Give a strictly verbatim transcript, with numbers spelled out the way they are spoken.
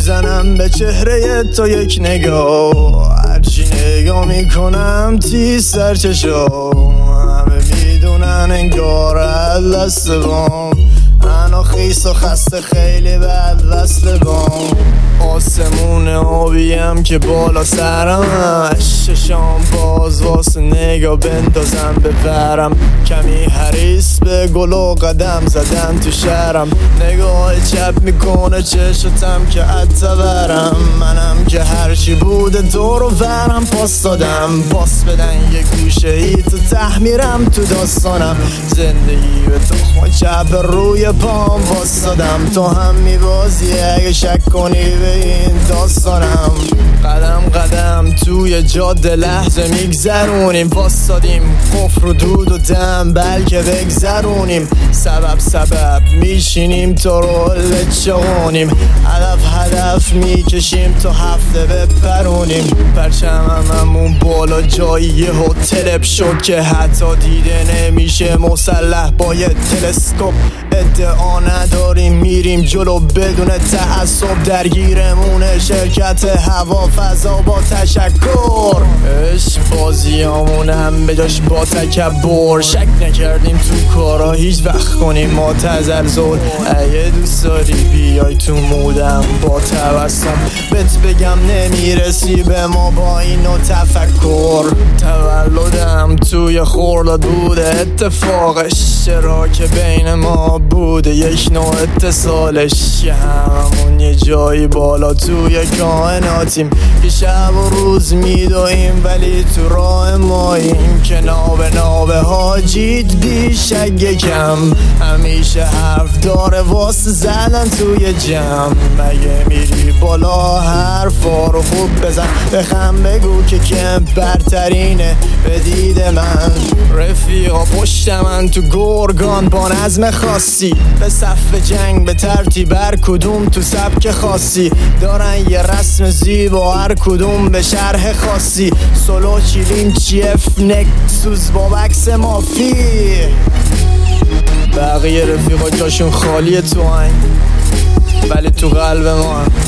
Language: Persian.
میزنم به چهره تو یک نگاه، هرچی نگاه میکنم تیز سر چشام، همه میدونن انگار از دست بام، انا خیس و خسته خیلی بد وصل بام. آسمون آبیم که بالا سرم، ششام باز واسه نگاه بندازم ببرم، کمی حریص به گل و قدم زدن تو شهرم، نگاه چپ میکنه چشتم که عطبرم، منم که هرچی بوده دور و برم پاس دادم، پاس بدن یه گوشه ای تو تحمیرم تو داستانم، زندگی به تخم چپ روی پام باس دادم، تو هم میبازی اگه شک کنی به این داستانم، قدم قدم توی جاده لحظه میگذرونیم، واسادیم قفر و دود و دم بلکه بگذرونیم، سبب سبب میشینیم تو رول چغونیم، هدف هدف میکشیم تو هفته بپرونیم، پرچم هممون بالا جایی یه هتل شد که حتی دیده نمیشه، مسلح با یه تلسکوپ، ادعا نداریم میریم جلو بدون تعصب، درگیرمونه شرکت هوا فضا با تشکر، عشق بازیامون هم بجاش با تکبر، شک نکردیم تو کارا هیچ وقت کنیم ما تزلزل، اگه دوست داری بیای تو مودم با توسم، بهت بگم نمیرسی به ما با اینو تفکر، تولدم توی خورداد بوده اتفاقش، چرا که بین ما بوده یک نوع اتصالش، یه هممون یه جایی بالا توی کائناتیم، که شب و روز میدویم ولی تو راه ماییم، که نابه نابه حاجید بیشک کم، همیشه حرف داره واسه زدن توی جمع، مگه میری بالا حرفا رو خوب بزن، بخم بگو که کم برترینه به دید من، رفیقا پشت من تو گرگان با نظم خاصی، به صف جنگ به ترتیب هر کدوم تو سبک خاصی، دارن یه رسم زیبا هر کدوم به شرح خاصی، سولو چیلیم چیف نکسوس با بکس مافی، بقیه رفیقا جاشون خالی تو هنگ ولی تو قلب ما